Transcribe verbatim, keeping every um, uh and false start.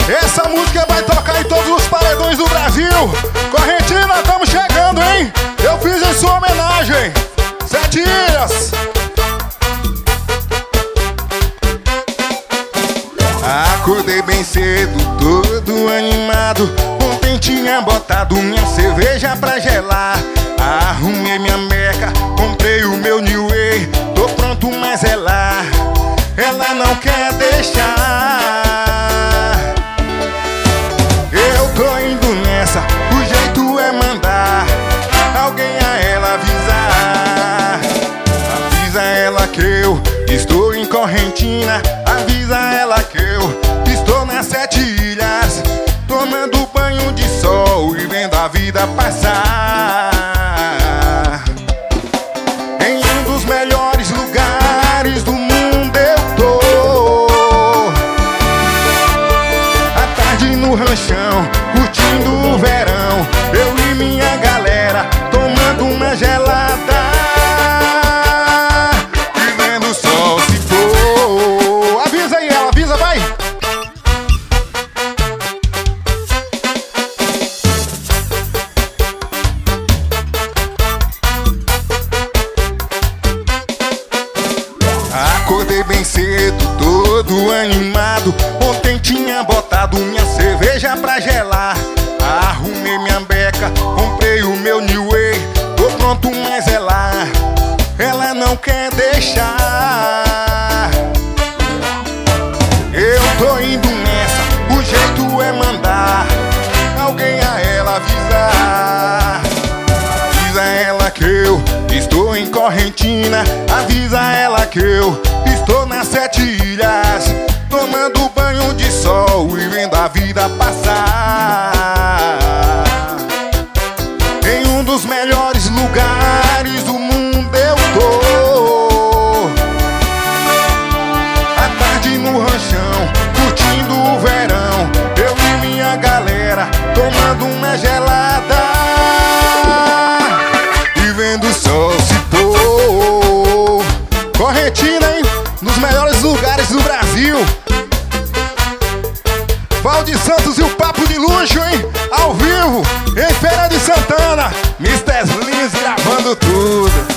Essa música vai tocar em todos os paredões do Brasil. Correntina, estamos chegando, hein? Eu fiz em sua homenagem. Sete Ilhas. Acordei bem cedo, todo animado. Ontem tinha botado minha cerveja pra gelar. Arrumei minha meca, comprei o meu New Way. Tô pronto, mas ela, ela não quer deixar. Eu tô indo nessa, o jeito é mandar alguém a ela avisar. Avisa ela que eu estou em Correntina. Avisa ela que eu estou nas Sete Ilhas, tomando banho de sol e vendo a vida passar. Em um dos melhores lugares do mundo eu tô, à tarde no ranchão, curtindo o verão. Eu e minha galera tomando uma gelada, e vendo o sol se pôr. Avisa aí ela, avisa, vai! Acordei bem cedo, todo animado. Ontem tinha botado minha cerveja pra gelar. Arrumei minha beca, comprei o meu New Way. Tô pronto, mas ela, ela não quer deixar. Eu tô indo nessa, o jeito é mandar alguém a ela avisar. Avisa ela que eu estou em Correntina. Avisa ela que eu estou nas Sete Ilhas, tomando banho de sol e vendo a vida passar. Em um dos melhores lugares do mundo eu tô, à tarde no ranchão, curtindo o verão. Eu e minha galera tomando uma gelada, e vendo o sol se pôr. Correntina, hein? Nos melhores lugares do Brasil. Valde Santos e o Papo de Luxo, hein? Ao vivo, em Feira de Santana. mister Lins gravando tudo.